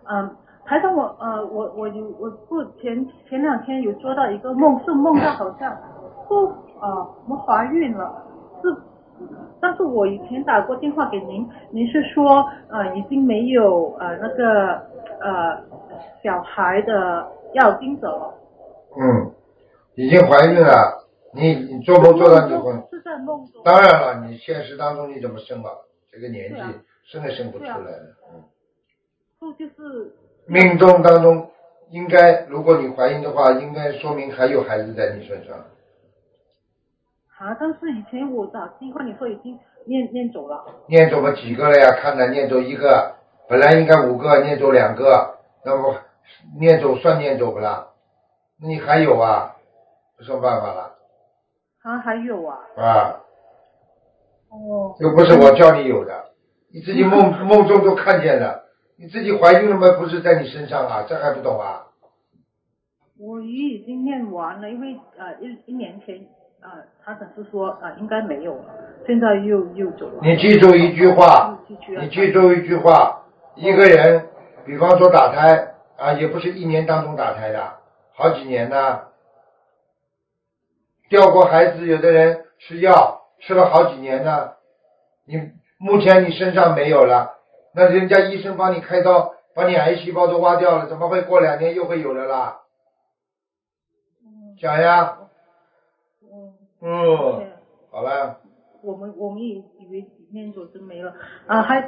台上我前两天有做到一个梦，是梦到好像我们怀孕了，但是我以前打过电话给您，您是说已经没有那个小孩的要经者了。 已经怀孕了，你做梦做到你婚？ 是在梦中。 当然了，你现实当中你怎么生啊？这个年纪生也生不出来了。 就是命中当中应该，如果你怀孕的话，应该说明还有孩子在你身上。 但是以前我打电话你说已经念走了。 念走了几个了呀？看了念走一个，本来应该5个，念走2个，那么念走算念走不啦？那你还有啊？有什么办法了？ 还有啊。 又不是我叫你有的，你自己梦中都看见了，你自己怀孕了吗？不是在你身上啊，这还不懂啊？ 我已经念完了，因为一年前他只是说应该没有了，现在又走了。 你记住一句话，一个人，比方说打胎也不是1年当中打胎的，好几年呢。掉过孩子，有的人吃药吃了好几年呢，目前你身上没有了，那人家医生帮你开刀，把你癌细胞都挖掉了，怎么会过2年又会有的啦？讲呀。好了。 我们也以为念走真没了还